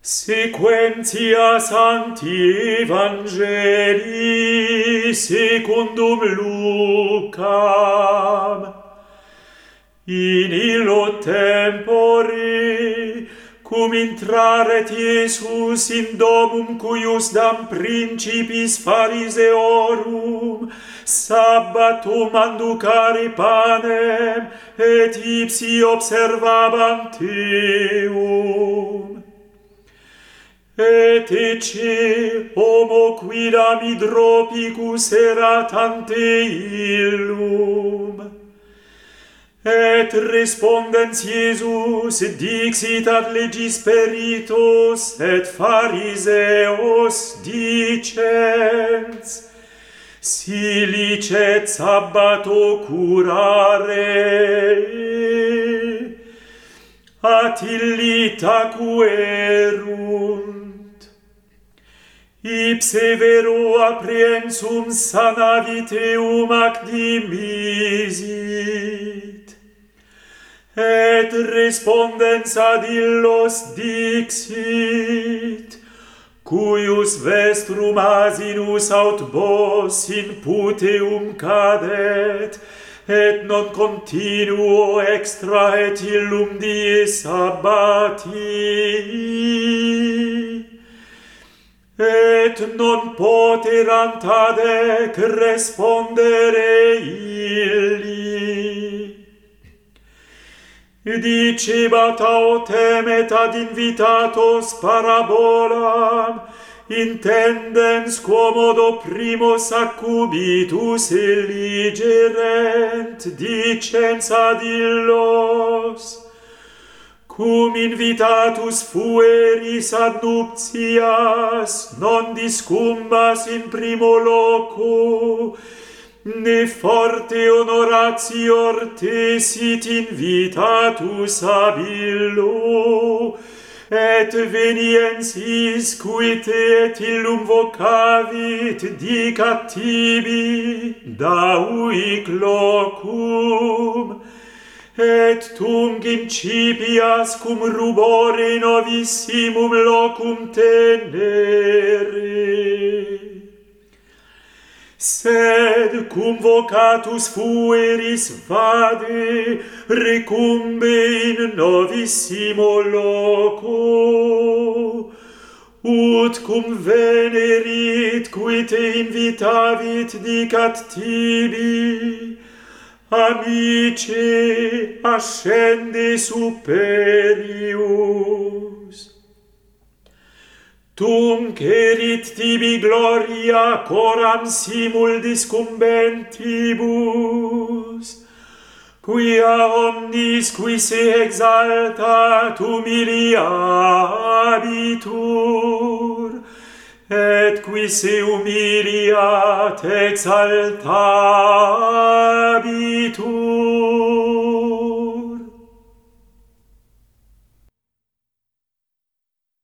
Sequentia Sancti Evangelii secundum Lucam. In illo tempore, cum intraret Iesus in domum cuius dam principis Phariseorum, sabbatum manducare panem, et ipsi observabant eum. Et ecce homo quidam hydropicus erat ante illum. Et respondens Iesus dixit ad legis peritos et Phariseos dicens: si licet sabbato curare, at illita querunt. Ipse vero apprehensum sanavit eum ac dimisit. Et respondens ad illos dixit: cuius vestrum asinus aut bos in puteum cadet, et non continuo extrahet illum die sabbati, et non poterant adec respondere illi. Dicebat autem et ad invitatos parabolam, intendens quomodo primos accubitus eligerent, dicens ad illos: cum invitatus fueris ad nuptias, non discumbas in primo loco, ne forte honoratior te sit invitatus ab illo, et veniensis qui te et illum vocavit dicat tibi, dauic locum, et tum incipias cum rubore novissimum locum tenere. Sed cum vocatus fueris vade, recumbe in novissimo loco, ut cum venerit qui te invitavit dicat tibi: amice, ascende superius. Tunc erit tibi gloria coram simul discumbentibus, quia omnis qui se exaltat humiliabitur, et qui se humiliat exaltat.